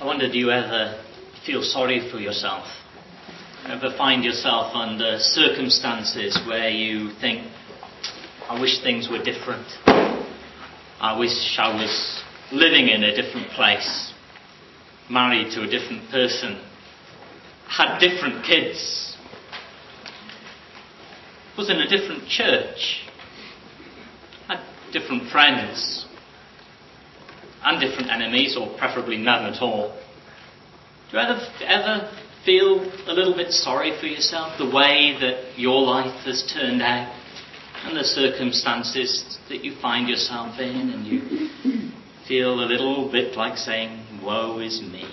I wonder, do you ever feel sorry for yourself? Ever find yourself under circumstances where you think, I wish things were different. I wish I was living in a different place, married to a different person, had different kids, was in a different church, had different friends, and different enemies, or preferably none at all. Do you ever feel a little bit sorry for yourself, the way that your life has turned out, and the circumstances that you find yourself in, and you feel a little bit like saying, woe is me?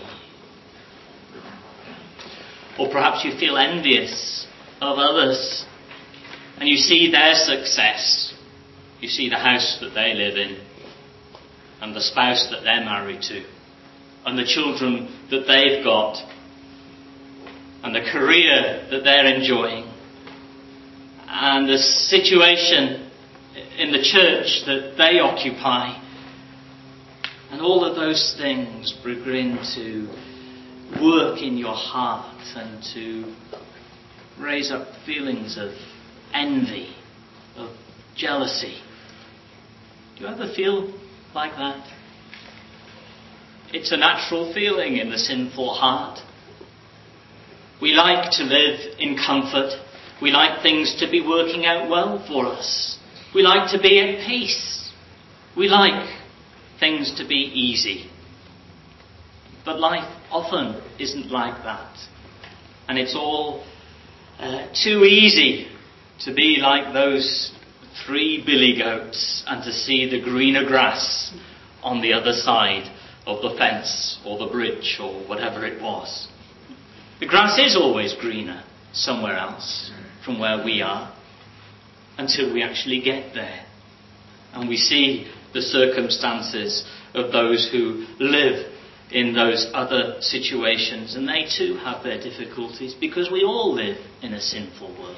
Or perhaps you feel envious of others, and you see their success. You see the house that they live in, and the spouse that they're married to, and the children that they've got, and the career that they're enjoying, and the situation in the church that they occupy. And all of those things begin to work in your heart and to raise up feelings of envy, of jealousy. Do you ever feel like that? It's a natural feeling in the sinful heart. We like to live in comfort. We like things to be working out well for us. We like to be at peace. We like things to be easy. But life often isn't like that. And it's all too easy to be like those 3 billy goats and to see the greener grass on the other side of the fence or the bridge or whatever it was. The grass is always greener somewhere else from where we are, until we actually get there and we see the circumstances of those who live in those other situations, and they too have their difficulties, because we all live in a sinful world.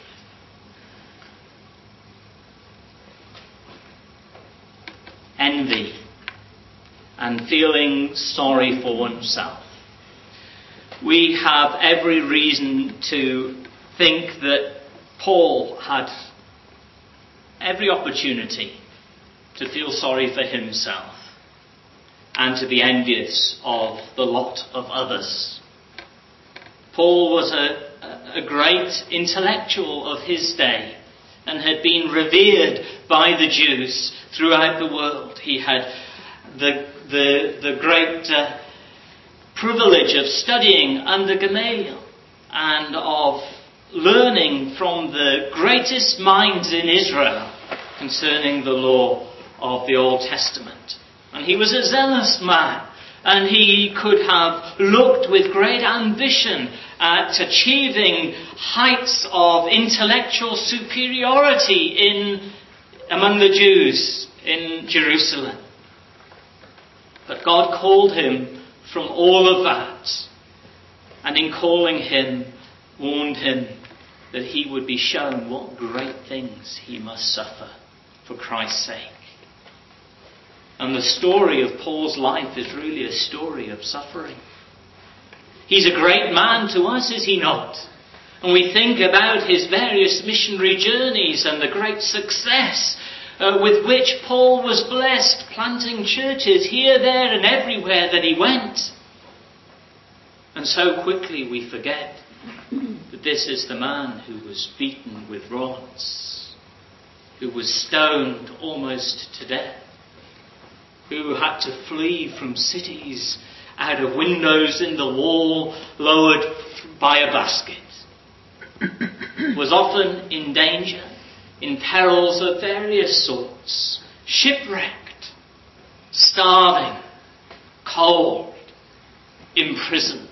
Envy and feeling sorry for oneself. We have every reason to think that Paul had every opportunity to feel sorry for himself and to be envious of the lot of others. Paul was a great intellectual of his day and had been revered by the Jews throughout the world. He had the great privilege of studying under Gamaliel and of learning from the greatest minds in Israel concerning the law of the Old Testament. And he was a zealous man, and he could have looked with great ambition at achieving heights of intellectual superiority among the Jews in Jerusalem. But God called him from all of that, and in calling him, warned him that he would be shown what great things he must suffer for Christ's sake. And the story of Paul's life is really a story of suffering. He's a great man to us, is he not? And we think about his various missionary journeys and the great success with which Paul was blessed, planting churches here, there and everywhere that he went. And so quickly we forget that this is the man who was beaten with rods, who was stoned almost to death, who had to flee from cities out of windows in the wall lowered by a basket, was often in danger, in perils of various sorts, shipwrecked, starving, cold, imprisoned.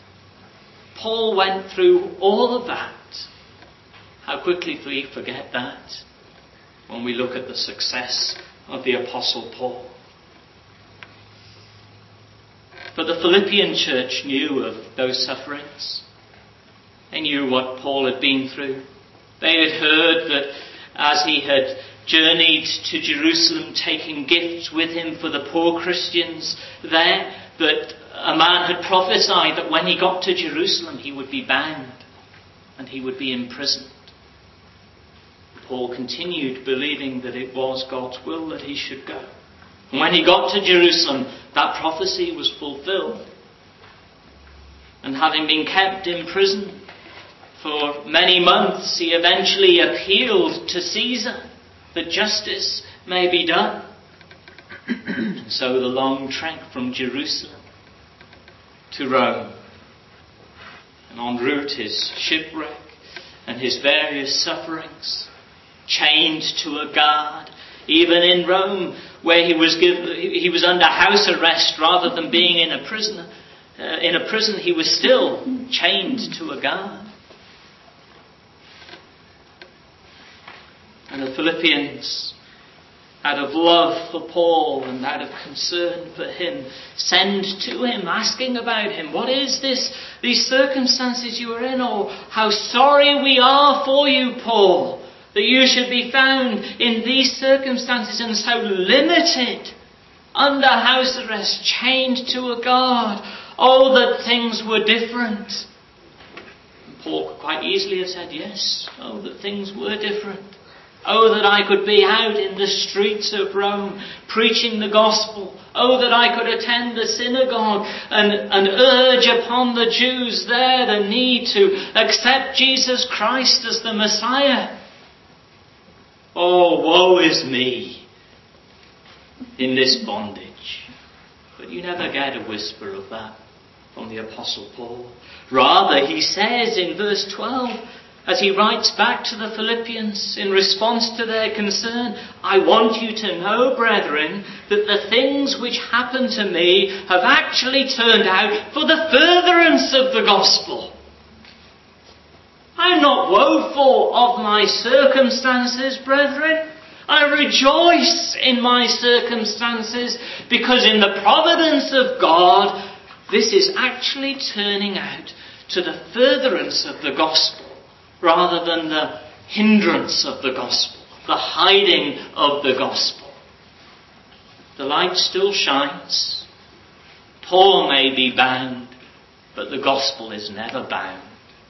Paul went through all of that. How quickly we forget that when we look at the success of the Apostle Paul. But the Philippian church knew of those sufferings. They knew what Paul had been through. They had heard that as he had journeyed to Jerusalem, taking gifts with him for the poor Christians there, that A man had prophesied that when he got to Jerusalem he would be bound and he would be imprisoned. Paul continued believing that it was God's will that he should go. And when he got to Jerusalem, that prophecy was fulfilled. And having been kept in prison for many months, he eventually appealed to Caesar that justice may be done. And so the long trek from Jerusalem to Rome, and en route his shipwreck and his various sufferings, chained to a guard, even in Rome where he was under house arrest rather than being in a prison. He was still chained to a guard. And the Philippians, out of love for Paul and out of concern for him, send to him asking about him. What is this? These circumstances you are in? Or how sorry we are for you, Paul, that you should be found in these circumstances and so limited, under house arrest, chained to a guard. Oh, that things were different. And Paul could quite easily have said, yes, oh, that things were different. Oh, that I could be out in the streets of Rome preaching the gospel. Oh, that I could attend the synagogue and urge upon the Jews there the need to accept Jesus Christ as the Messiah. Oh, woe is me in this bondage. But you never get a whisper of that from the Apostle Paul. Rather, he says in verse 12, as he writes back to the Philippians in response to their concern, I want you to know, brethren, that the things which happened to me have actually turned out for the furtherance of the gospel. I am not woeful of my circumstances, brethren. I rejoice in my circumstances because in the providence of God, this is actually turning out to the furtherance of the gospel, rather than the hindrance of the gospel, the hiding of the gospel. The light still shines. Paul may be bound, but the gospel is never bound.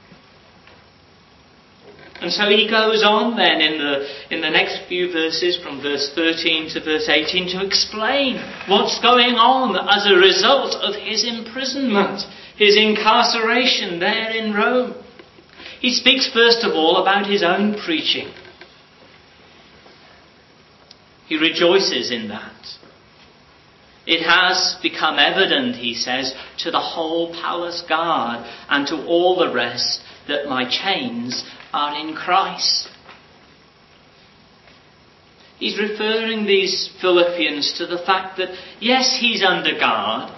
And so he goes on then in the next few verses, from verse 13 to verse 18, to explain what's going on as a result of his imprisonment, his incarceration there in Rome. He speaks first of all about his own preaching. He rejoices in that. It has become evident, he says, to the whole palace guard and to all the rest that my chains are in Christ. He's referring these Philippians to the fact that, yes, he's under guard,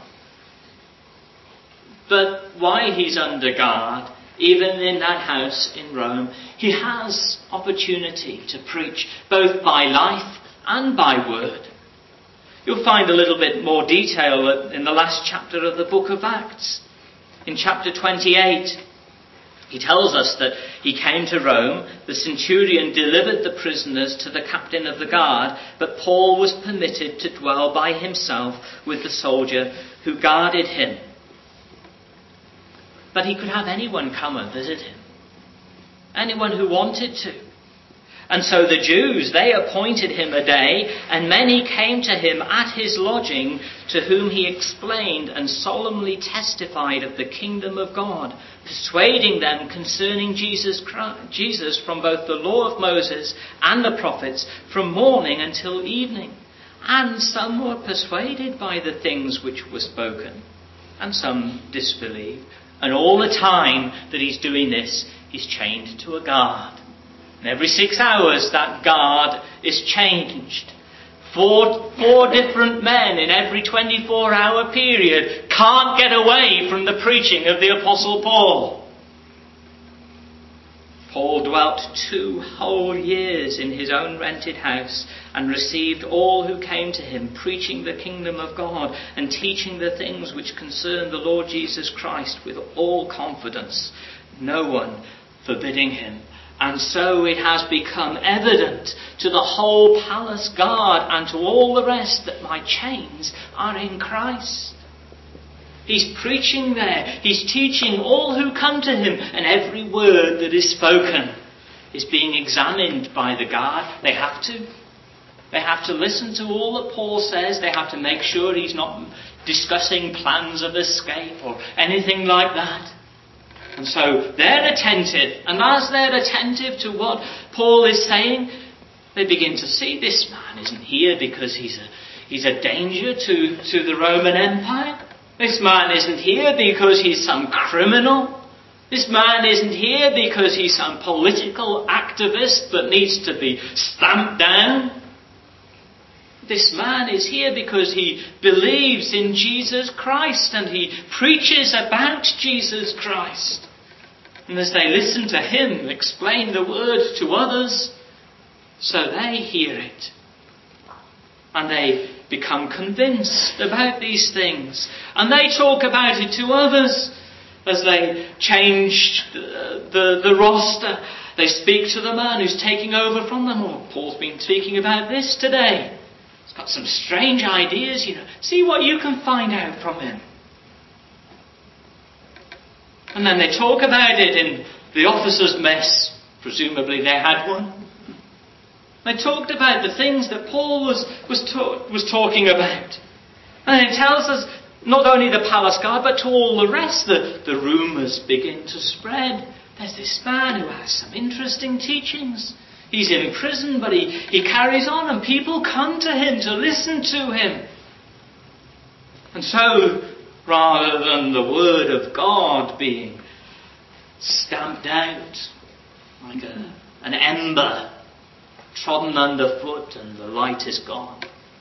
but while he's under guard, even in that house in Rome, he has opportunity to preach both by life and by word. You'll find a little bit more detail in the last chapter of the book of Acts. In chapter 28, he tells us that he came to Rome, the centurion delivered the prisoners to the captain of the guard, but Paul was permitted to dwell by himself with the soldier who guarded him. But he could have anyone come and visit him. Anyone who wanted to. And so the Jews, they appointed him a day, and many came to him at his lodging, to whom he explained and solemnly testified of the kingdom of God, persuading them concerning Jesus from both the law of Moses and the prophets, from morning until evening. And some were persuaded by the things which were spoken, and some disbelieved. And all the time that he's doing this, he's chained to a guard. And every 6 hours that guard is changed. Four different men in every 24-hour period can't get away from the preaching of the Apostle Paul. Paul dwelt 2 whole years in his own rented house and received all who came to him, preaching the kingdom of God and teaching the things which concern the Lord Jesus Christ with all confidence, no one forbidding him. And so it has become evident to the whole palace guard and to all the rest that my chains are in Christ. He's preaching there. He's teaching all who come to him. And every word that is spoken is being examined by the guard. They have to. They have to listen to all that Paul says. They have to make sure he's not discussing plans of escape or anything like that. And so they're attentive. And as they're attentive to what Paul is saying, they begin to see this man isn't here because he's a danger to the Roman Empire. This man isn't here because he's some criminal. This man isn't here because he's some political activist that needs to be stamped down. This man is here because he believes in Jesus Christ and he preaches about Jesus Christ. And as they listen to him explain the word to others, so they hear it. And they become convinced about these things. And they talk about it to others as they change the roster. They speak to the man who's taking over from them. Oh, Paul's been speaking about this today. He's got some strange ideas, See what you can find out from him. And then they talk about it in the officers' mess. Presumably they had one. They talked about the things that Paul was talking about. And it tells us not only the palace guard, but to all the rest, the rumours begin to spread. There's this man who has some interesting teachings. He's in prison, but he carries on, and people come to him to listen to him. And so, rather than the word of God being stamped out like an ember trodden underfoot and the light is gone,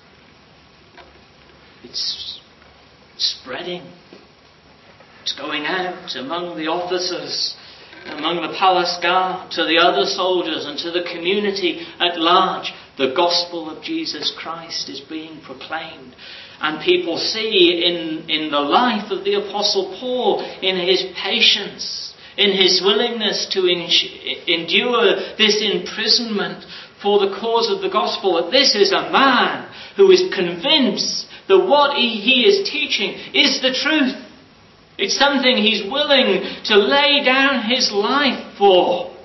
it's spreading. It's going out among the officers, among the palace guard, to the other soldiers and to the community at large. The gospel of Jesus Christ is being proclaimed. And people see in the life of the Apostle Paul, in his patience, in his willingness to endure this imprisonment for the cause of the gospel, that this is a man who is convinced that what he is teaching is the truth. It's something he's willing to lay down his life for.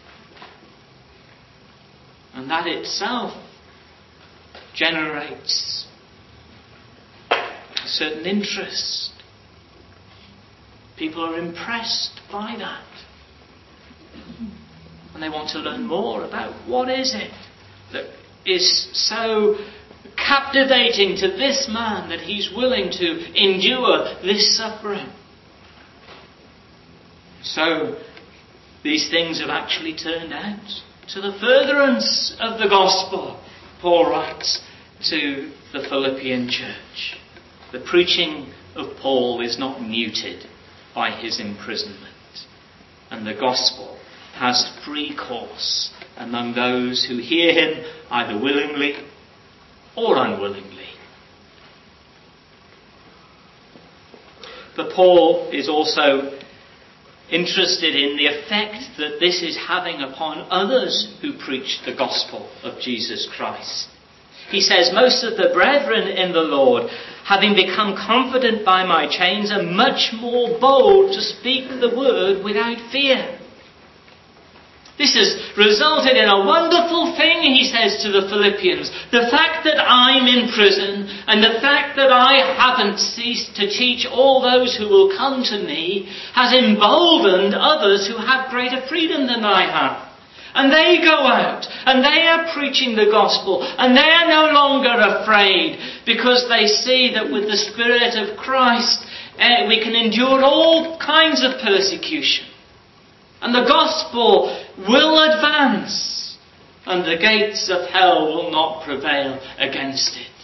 And that itself generates a certain interest. People are impressed by that. And they want to learn more about what is it that is so captivating to this man that he's willing to endure this suffering. So these things have actually turned out to the furtherance of the gospel. Paul writes to the Philippian church. The preaching of Paul is not muted by his imprisonment. And the gospel has free course among those who hear him either willingly or unwillingly. But Paul is also interested in the effect that this is having upon others who preach the gospel of Jesus Christ. He says, most of the brethren in the Lord, having become confident by my chains, are much more bold to speak the word without fear. This has resulted in a wonderful thing, he says to the Philippians. The fact that I'm in prison and the fact that I haven't ceased to teach all those who will come to me has emboldened others who have greater freedom than I have. And they go out and they are preaching the gospel and they are no longer afraid because they see that with the Spirit of Christ we can endure all kinds of persecution. And the gospel will advance, and the gates of hell will not prevail against it.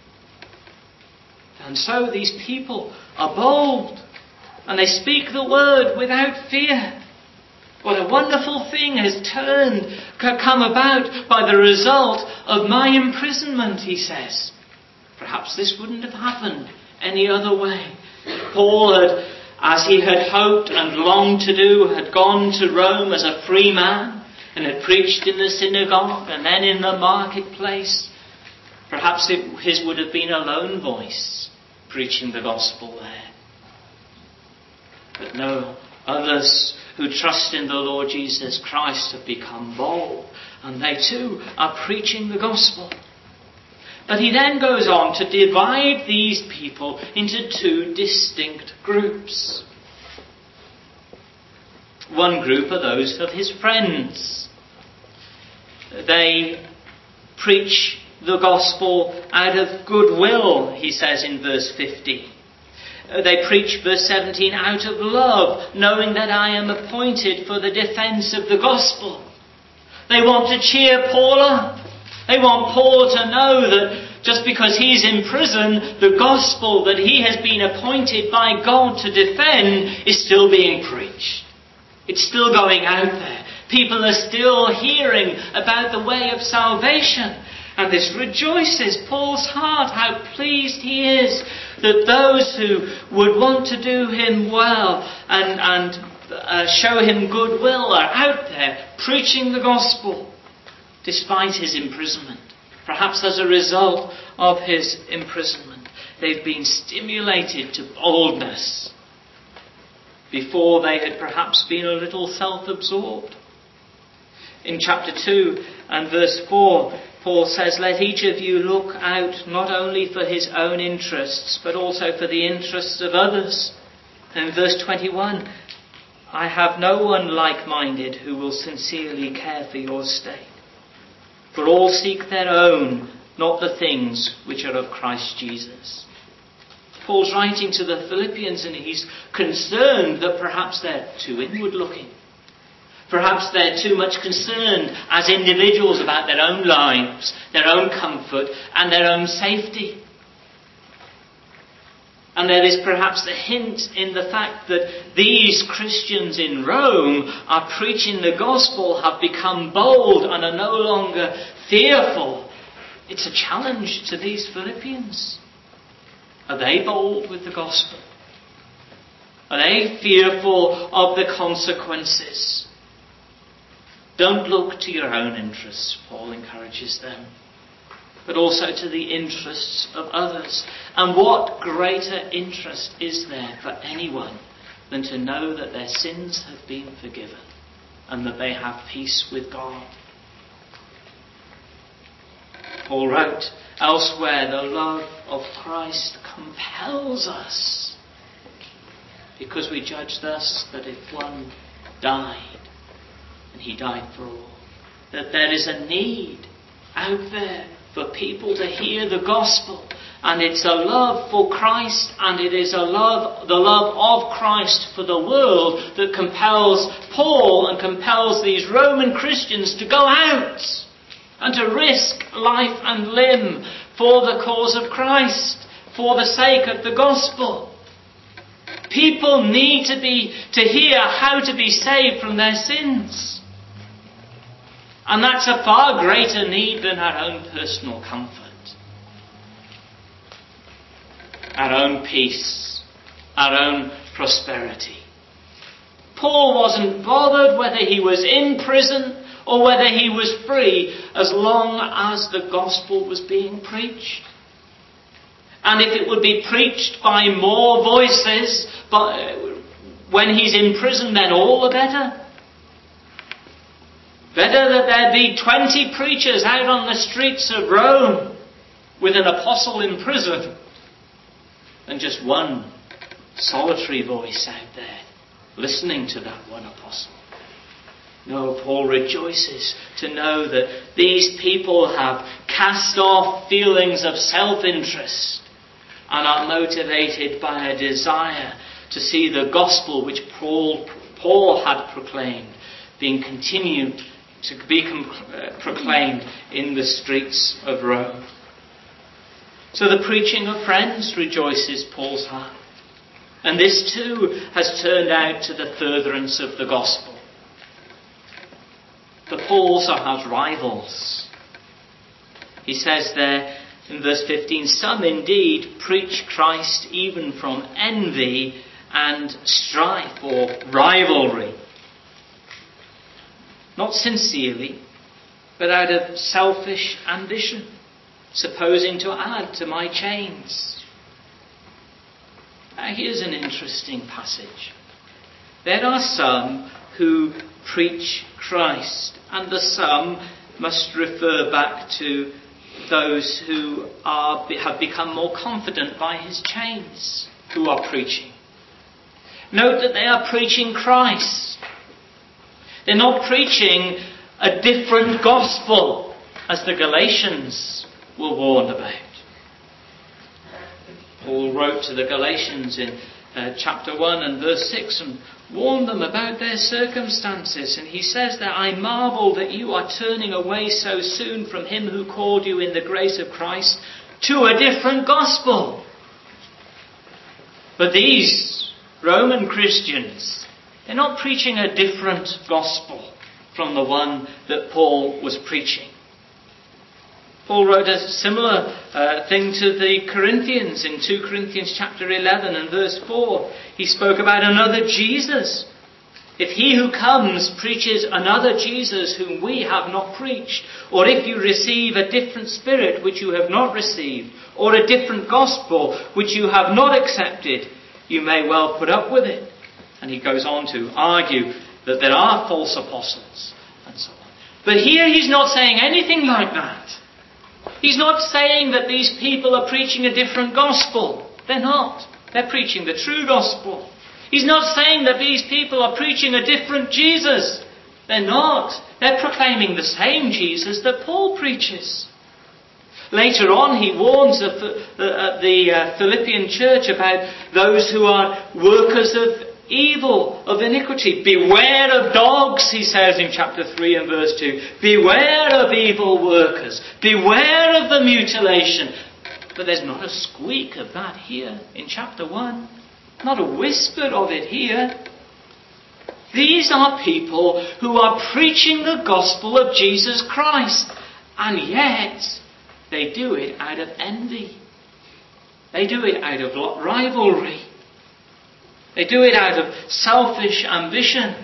And so these people are bold, and they speak the word without fear. What a wonderful thing has come about by the result of my imprisonment, he says. Perhaps this wouldn't have happened any other way. Paul had, as he had hoped and longed to do, had gone to Rome as a free man and had preached in the synagogue and then in the marketplace. Perhaps his would have been a lone voice preaching the gospel there. But no, others who trust in the Lord Jesus Christ have become bold, and they too are preaching the gospel. But he then goes on to divide these people into two distinct groups. One group are those of his friends. They preach the gospel out of goodwill, he says in verse 15. They preach, verse 17, out of love, knowing that I am appointed for the defence of the gospel. They want to cheer Paul up. They want Paul to know that just because he's in prison, the gospel that he has been appointed by God to defend is still being preached. It's still going out there. People are still hearing about the way of salvation. And this rejoices Paul's heart, how pleased he is that those who would want to do him well and show him goodwill are out there preaching the gospel despite his imprisonment. Perhaps as a result of his imprisonment, they've been stimulated to boldness. Before they had perhaps been a little self-absorbed. In chapter 2 and verse 4, Paul says, let each of you look out not only for his own interests, but also for the interests of others. And in verse 21, I have no one like-minded who will sincerely care for your state. For all seek their own, not the things which are of Christ Jesus. Paul's writing to the Philippians and he's concerned that perhaps they're too inward looking. Perhaps they're too much concerned as individuals about their own lives, their own comfort and their own safety. And there is perhaps a hint in the fact that these Christians in Rome are preaching the gospel, have become bold and are no longer fearful. It's a challenge to these Philippians. Are they bold with the gospel? Are they fearful of the consequences? Don't look to your own interests, Paul encourages them, but also to the interests of others. And what greater interest is there for anyone than to know that their sins have been forgiven and that they have peace with God? Paul wrote elsewhere, the love of Christ compels us, because we judge thus that if one died, and he died for all, that there is a need out there for people to hear the gospel. And it's a love for Christ, and it is the love of Christ for the world that compels Paul and compels these Roman Christians to go out and to risk life and limb for the cause of Christ, for the sake of the gospel. People need to hear how to be saved from their sins. And that's a far greater need than our own personal comfort, our own peace, our own prosperity. Paul wasn't bothered whether he was in prison or whether he was free, as long as the gospel was being preached. And if it would be preached by more voices when he's in prison, then all the better. Better that there be 20 preachers out on the streets of Rome with an apostle in prison than just one solitary voice out there listening to that one apostle. No, Paul rejoices to know that these people have cast off feelings of self-interest and are motivated by a desire to see the gospel which Paul had proclaimed being continued to be proclaimed in the streets of Rome. So the preaching of friends rejoices Paul's heart. And this too has turned out to the furtherance of the gospel. But Paul also has rivals. He says there in verse 15, some indeed preach Christ even from envy and strife or rivalry. Not sincerely, but out of selfish ambition, supposing to add to my chains. Now here's an interesting passage. There are some who preach Christ, and the some must refer back to those who have become more confident by his chains, who are preaching. Note that they are preaching Christ. They're not preaching a different gospel, as the Galatians were warned about. Paul wrote to the Galatians in chapter 1 and verse 6 and warned them about their circumstances. And he says that I marvel that you are turning away so soon from him who called you in the grace of Christ to a different gospel. But these Roman Christians, they're not preaching a different gospel from the one that Paul was preaching. Paul wrote a similar thing to the Corinthians in 2 Corinthians chapter 11 and verse 4. He spoke about another Jesus. If he who comes preaches another Jesus whom we have not preached, or if you receive a different spirit which you have not received, or a different gospel which you have not accepted, you may well put up with it. And he goes on to argue that there are false apostles and so on. But here he's not saying anything like that. He's not saying that these people are preaching a different gospel. They're not. They're preaching the true gospel. He's not saying that these people are preaching a different Jesus. They're not. They're proclaiming the same Jesus that Paul preaches. Later on, he warns the Philippian church about those who are workers of evil, of iniquity. Beware of dogs, he says in chapter 3 and verse 2. Beware of evil workers. Beware of the mutilation. But there's not a squeak of that here in chapter 1. Not a whisper of it here. These are people who are preaching the gospel of Jesus Christ. And yet, they do it out of envy. They do it out of rivalry. They do it out of selfish ambition.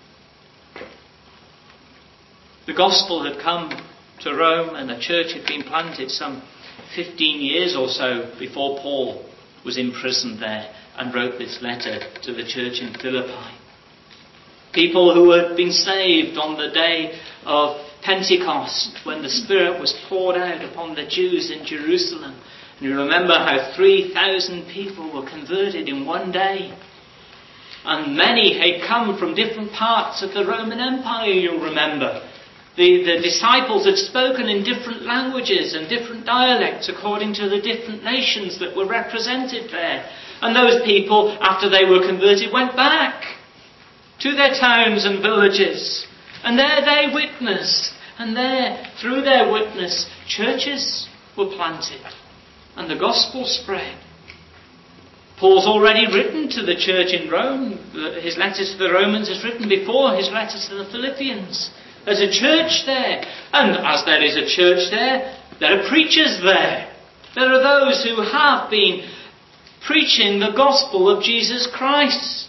The gospel had come to Rome and the church had been planted some 15 years or so before Paul was imprisoned there and wrote this letter to the church in Philippi. People who had been saved on the day of Pentecost, when the Spirit was poured out upon the Jews in Jerusalem. And you remember how 3,000 people were converted in one day. And many had come from different parts of the Roman Empire, you'll remember. The disciples had spoken in different languages and different dialects according to the different nations that were represented there. And those people, after they were converted, went back to their towns and villages. And there they witnessed. And there, through their witness, churches were planted. And the gospel spread. Paul's already written to the church in Rome. His letters to the Romans is written before his letters to the Philippians. There's a church there. And as there is a church there are preachers there. There are those who have been preaching the gospel of Jesus Christ.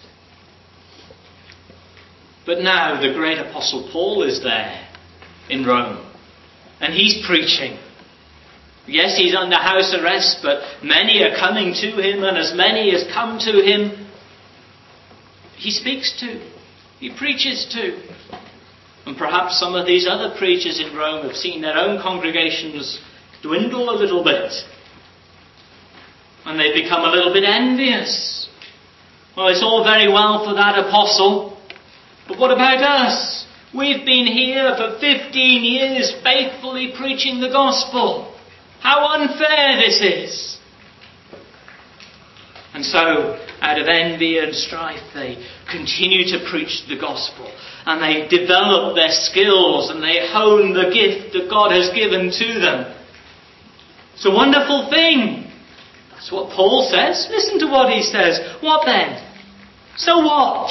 But now the great apostle Paul is there in Rome. And he's preaching. Yes, he's under house arrest, but many are coming to him, and as many as come to him, he speaks to, he preaches to. And perhaps some of these other preachers in Rome have seen their own congregations dwindle a little bit. And they've become a little bit envious. Well, it's all very well for that apostle, but what about us? We've been here for 15 years faithfully preaching the gospel. How unfair this is. And so, out of envy and strife, they continue to preach the gospel. And they develop their skills and they hone the gift that God has given to them. It's a wonderful thing. That's what Paul says. Listen to what he says. What then? So what?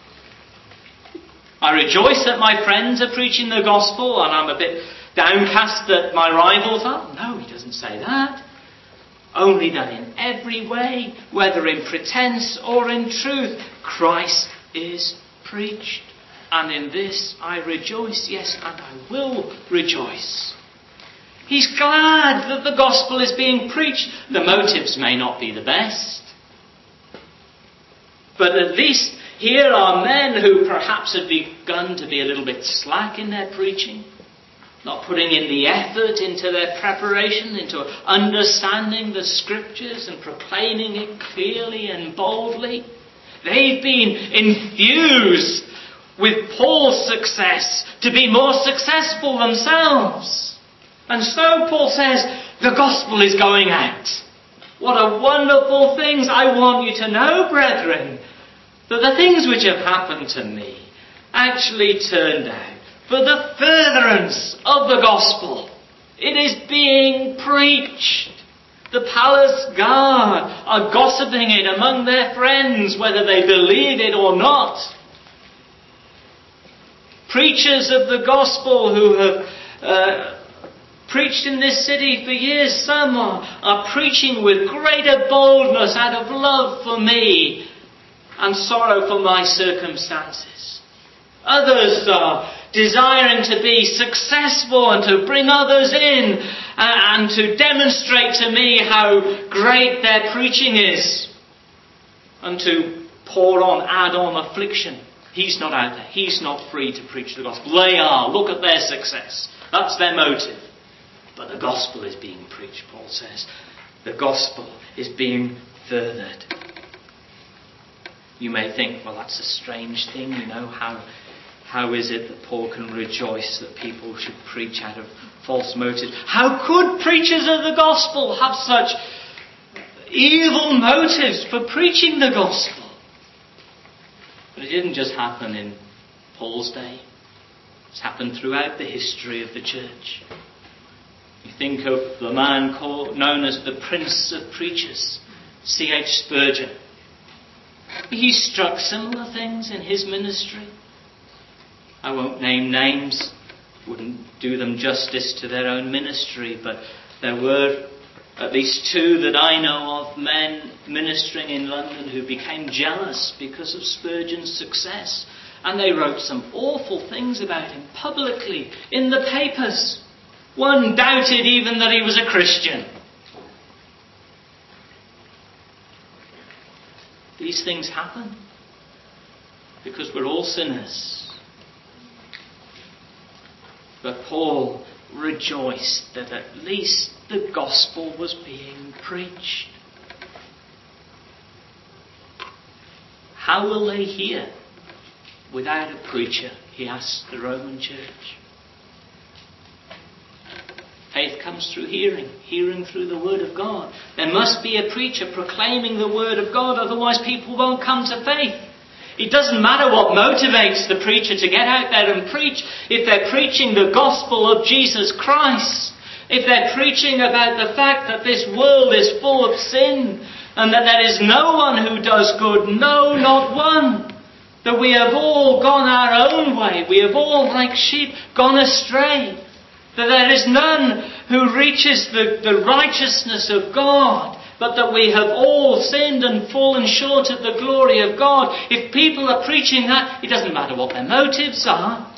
I rejoice that my friends are preaching the gospel, and I'm a bit downcast that my rivals are. No, he doesn't say that. Only that in every way, whether in pretense or in truth, Christ is preached. And in this I rejoice, yes, and I will rejoice. He's glad that the gospel is being preached. The motives may not be the best, but at least Here are men who perhaps have begun to be a little bit slack in their preaching, not putting in the effort into their preparation, into understanding the Scriptures and proclaiming it clearly and boldly. They've been infused with Paul's success to be more successful themselves. And so Paul says, the gospel is going out. What a wonderful thing. I want you to know, brethren, that the things which have happened to me actually turned out for the furtherance of the gospel. It is being preached. The palace guard are gossiping it among their friends, whether they believe it or not. Preachers of the gospel who have preached in this city for years, some are preaching with greater boldness out of love for me and sorrow for my circumstances. Others are desiring to be successful and to bring others in and to demonstrate to me how great their preaching is, and to add on affliction. He's not out there. He's not free to preach the gospel. They are. Look at their success. That's their motive. But the gospel is being preached, Paul says. The gospel is being furthered. You may think, well, that's a strange thing, How is it that Paul can rejoice that people should preach out of false motives? How could preachers of the gospel have such evil motives for preaching the gospel? But it didn't just happen in Paul's day. It's happened throughout the history of the church. You think of the man known as the Prince of Preachers, C.H. Spurgeon. He struck similar things in his ministry. I won't name names, wouldn't do them justice to their own ministry, but there were at least two that I know of, men ministering in London who became jealous because of Spurgeon's success. And they wrote some awful things about him publicly in the papers. One doubted even that he was a Christian. These things happen because we're all sinners. But Paul rejoiced that at least the gospel was being preached. How will they hear without a preacher? He asked the Roman church. Faith comes through hearing through the word of God. There must be a preacher proclaiming the word of God, otherwise people won't come to faith. It doesn't matter what motivates the preacher to get out there and preach. If they're preaching the gospel of Jesus Christ, if they're preaching about the fact that this world is full of sin and that there is no one who does good, no, not one, that we have all gone our own way, we have all, like sheep, gone astray, that there is none who reaches the righteousness of God, but that we have all sinned and fallen short of the glory of God. If people are preaching that, it doesn't matter what their motives are.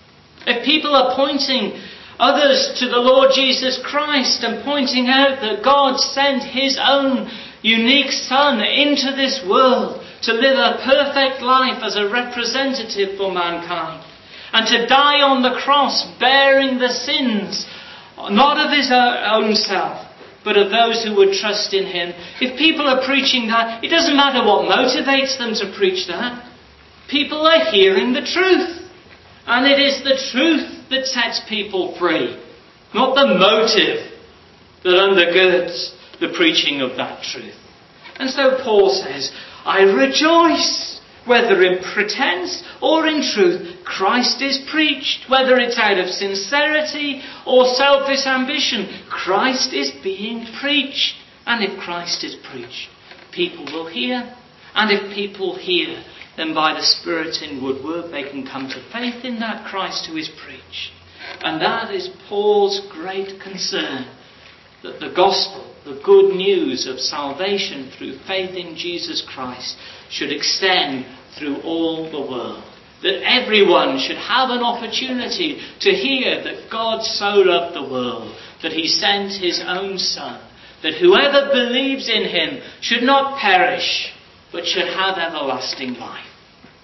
If people are pointing others to the Lord Jesus Christ and pointing out that God sent His own unique Son into this world to live a perfect life as a representative for mankind, and to die on the cross bearing the sins, not of His own self, but of those who would trust in Him. If people are preaching that, it doesn't matter what motivates them to preach that. People are hearing the truth. And it is the truth that sets people free, not the motive that undergirds the preaching of that truth. And so Paul says, I rejoice. Whether in pretense or in truth, Christ is preached. Whether it's out of sincerity or selfish ambition, Christ is being preached. And if Christ is preached, people will hear. And if people hear, then by the Spirit's inward work they can come to faith in that Christ who is preached. And that is Paul's great concern, that the gospel, the good news of salvation through faith in Jesus Christ, should extend through all the world. That everyone should have an opportunity to hear that God so loved the world, that He sent His own Son, that whoever believes in Him should not perish, but should have everlasting life.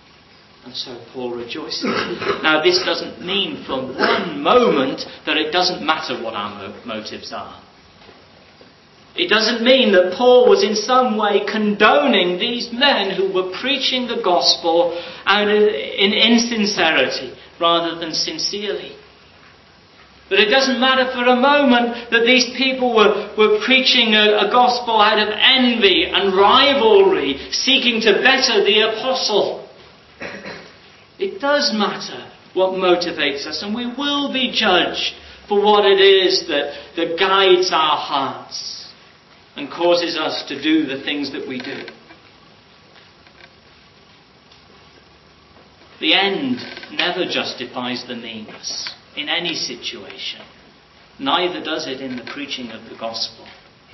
And so Paul rejoices. Now, this doesn't mean for one moment that it doesn't matter what our motives are. It doesn't mean that Paul was in some way condoning these men who were preaching the gospel out in insincerity rather than sincerely. But it doesn't matter for a moment that these people were preaching a gospel out of envy and rivalry, seeking to better the apostle. It does matter what motivates us, and we will be judged for what it is that guides our hearts and causes us to do the things that we do. The end never justifies the means in any situation. Neither does it in the preaching of the gospel.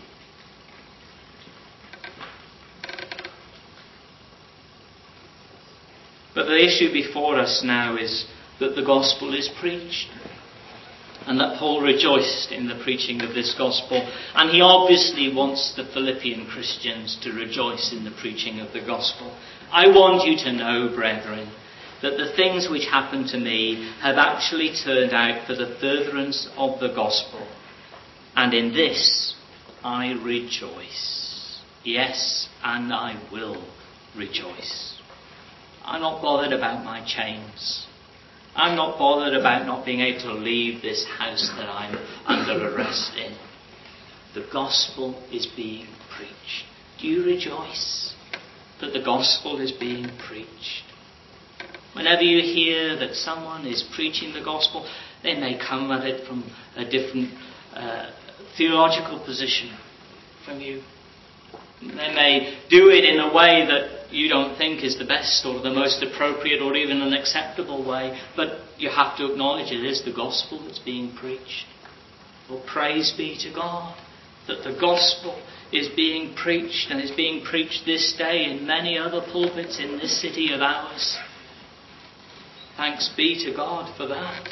But the issue before us now is that the gospel is preached, and that Paul rejoiced in the preaching of this gospel. And he obviously wants the Philippian Christians to rejoice in the preaching of the gospel. I want you to know, brethren, that the things which happened to me have actually turned out for the furtherance of the gospel. And in this I rejoice. Yes, and I will rejoice. I'm not bothered about my chains. I'm not bothered about not being able to leave this house that I'm under arrest in. The gospel is being preached. Do you rejoice that the gospel is being preached? Whenever you hear that someone is preaching the gospel, they may come at it from a different theological position from you. They may do it in a way that you don't think is the best or the most appropriate or even an acceptable way, but you have to acknowledge it is the gospel that's being preached. Well, praise be to God that the gospel is being preached, and is being preached this day in many other pulpits in this city of ours. Thanks be to God for that.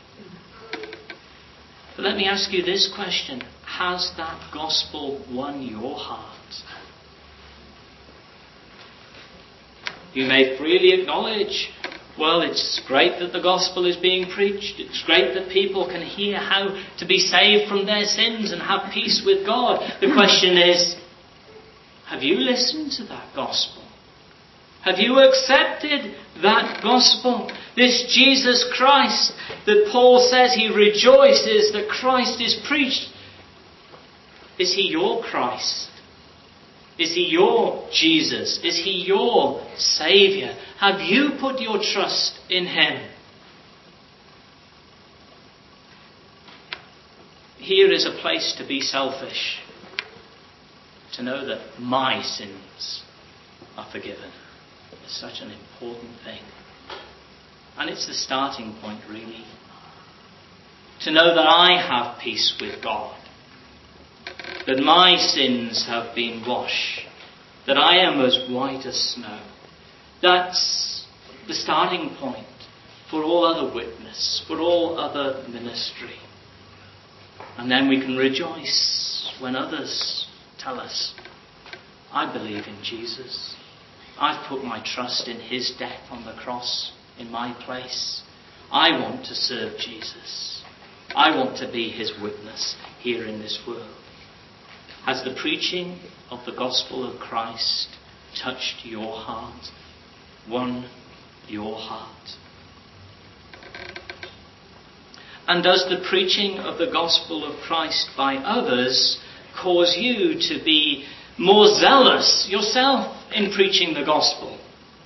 But let me ask you this question. Has that gospel won your heart? You may freely acknowledge, well, it's great that the gospel is being preached. It's great that people can hear how to be saved from their sins and have peace with God. The question is, have you listened to that gospel? Have you accepted that gospel? This Jesus Christ that Paul says he rejoices that Christ is preached. Is he your Christ? Is he your Jesus? Is he your Saviour? Have you put your trust in him? Here is a place to be selfish. To know that my sins are forgiven. It's such an important thing. And it's the starting point, really. To know that I have peace with God. That my sins have been washed. That I am as white as snow. That's the starting point for all other witness, for all other ministry. And then we can rejoice when others tell us, I believe in Jesus. I've put my trust in his death on the cross in my place. I want to serve Jesus. I want to be his witness here in this world. Has the preaching of the gospel of Christ touched your heart? Won your heart? And does the preaching of the gospel of Christ by others cause you to be more zealous yourself in preaching the gospel?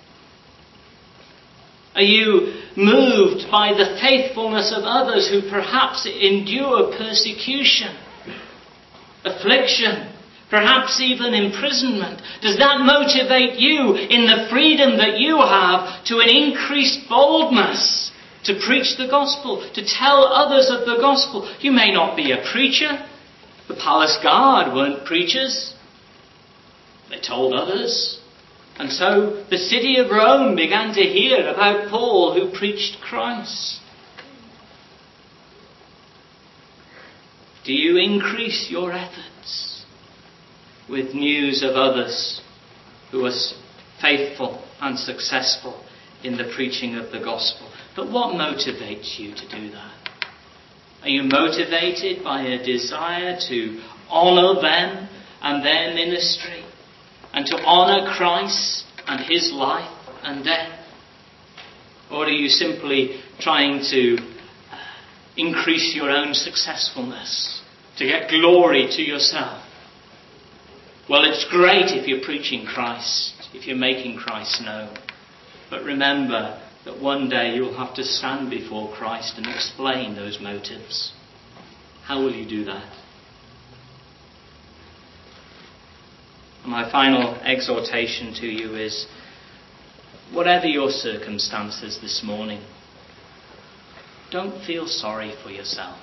Are you moved by the faithfulness of others who perhaps endure persecution, affliction, perhaps even imprisonment? Does that motivate you in the freedom that you have to an increased boldness to preach the gospel, to tell others of the gospel? You may not be a preacher. The palace guard weren't preachers. They told others. And so the city of Rome began to hear about Paul who preached Christ. Do you increase your efforts with news of others who are faithful and successful in the preaching of the gospel. But what motivates you to do that? Are you motivated by a desire to honour them and their ministry, and to honour Christ and his life and death? Or are you simply trying to increase your own successfulness, to get glory to yourself? Well, it's great if you're preaching Christ, if you're making Christ known. But remember that one day you'll have to stand before Christ and explain those motives. How will you do that? And my final exhortation to you is, whatever your circumstances this morning, don't feel sorry for yourself.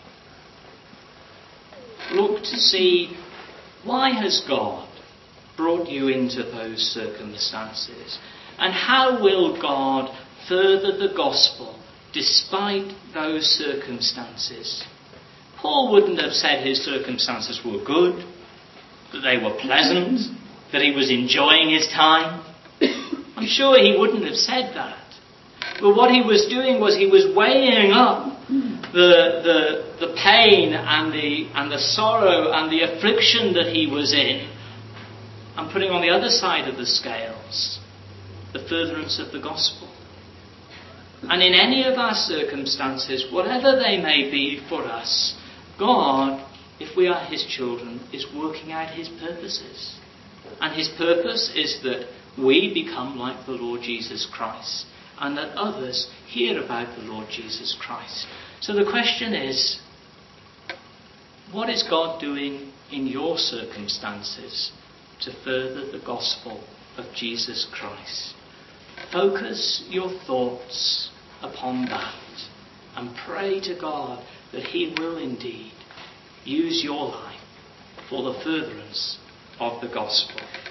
Look to see, why has God brought you into those circumstances? And how will God further the gospel despite those circumstances? Paul wouldn't have said his circumstances were good, that they were pleasant, that he was enjoying his time. I'm sure he wouldn't have said that. But what he was doing was he was weighing up the pain and the sorrow and the affliction that he was in, and putting on the other side of the scales the furtherance of the gospel. And in any of our circumstances, whatever they may be for us, God, if we are his children, is working out his purposes. And his purpose is that we become like the Lord Jesus Christ, and that others hear about the Lord Jesus Christ. So the question is, what is God doing in your circumstances to further the gospel of Jesus Christ? Focus your thoughts upon that and pray to God that he will indeed use your life for the furtherance of the gospel.